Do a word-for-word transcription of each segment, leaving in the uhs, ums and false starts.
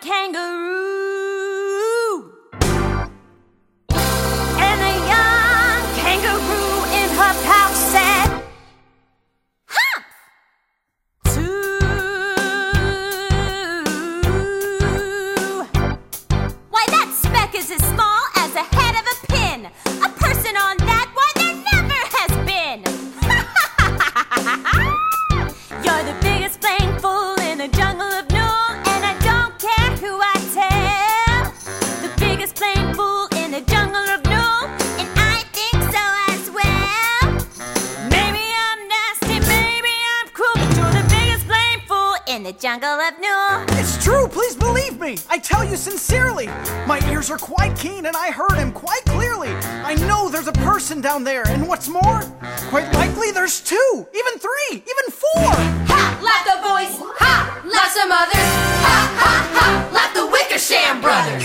kangaroo. And a young kangaroo in her pouch said, "Humph! Two." Why, that speck is as small as the head of a pin. A person on that, why, there never has been. You're the biggest playing fool in the jungle of Nool, and I don't care who I tell. The biggest playing fool in the jungle of Nool, and I think so as well. Maybe I'm nasty, maybe I'm cruel, but you're the biggest playing fool in the jungle of Nool. It's true, please believe me. I tell you sincerely. My ears are quite keen and I heard him quite clearly. I know there's a person down there, and what's more, quite likely there's two, even three, even four. Ha! Laugh the boys! Ha! Laugh some others! Ha! Ha! Ha! Laugh the Wickersham brothers!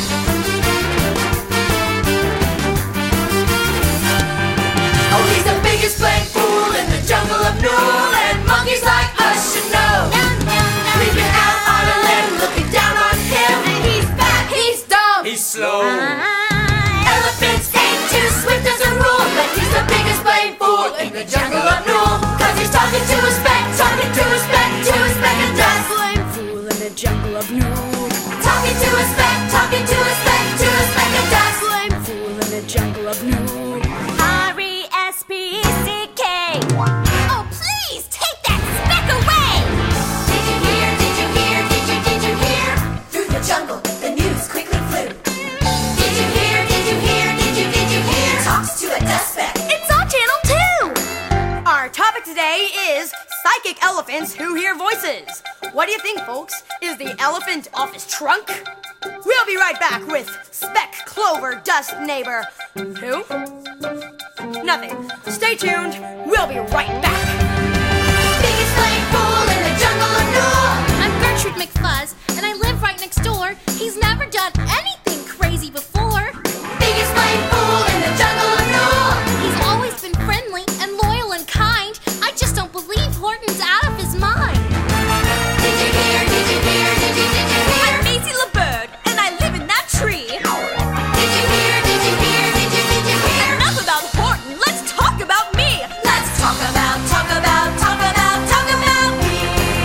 Oh, he's the biggest playing fool in the jungle of Nool, and monkeys like us should know. Creeping out on a limb, looking down on him. He's fat, he's dumb, He's slow. elephants ain't too swift as a rule, but he's the biggest playing fool in the jungle of Nool. Cause he's talking to a speck, talking to a speck, to a speck of dust. Playing fool in the jungle of Nool. Talking to a speck, talking to a speck, to a speck of dust. Playing fool in the jungle of Nool. R E S P E C K. Oh, please take that speck away. Did you hear, did you hear, did you, did you hear? Through the jungle, the news quickly flew. Did you hear, did you hear, did you, did you hear? Talks to a dust speck. It's on channel two. Our topic today is psychic elephants who hear voices. What do you think, folks? Is the elephant off his trunk? We'll be right back with Speck Clover Dust Neighbor. Who? Nothing. Stay tuned. We'll be right back. Biggest playing fool in the jungle of Nool. I'm Gertrude McFuzz, and I live right next door. He's never done anything crazy before. Biggest playing fool in the jungle of Nool. He's always been friendly and loyal and kind. I just don't believe Horton's out of his mind. Did you hear, did you hear, did you, did you hear? I'm Maisie LeBird, and I live in that tree. Did you hear, did you hear, did you, did you hear? Enough about Horton. Let's talk about me. Let's talk about, talk about, talk about, talk about me.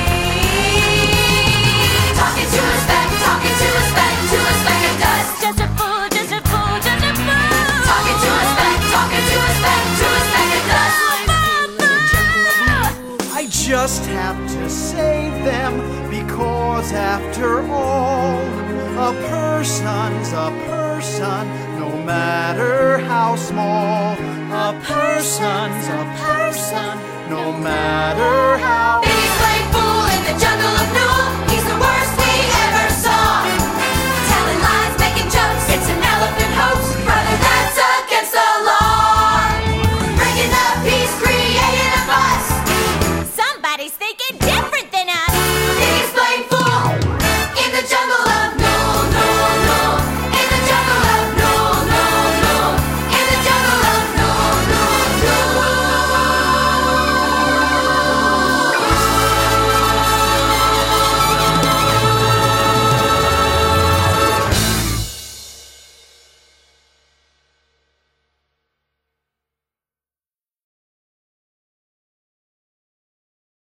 Talking to a speck, talking to a speck, to a speck of dust. Just a fool, just a fool, just a fool. Talking to a speck, talking to a speck, to a speck of dust. I just have to save them, because after all, a person's a person, no matter how small. A person's a person, no matter how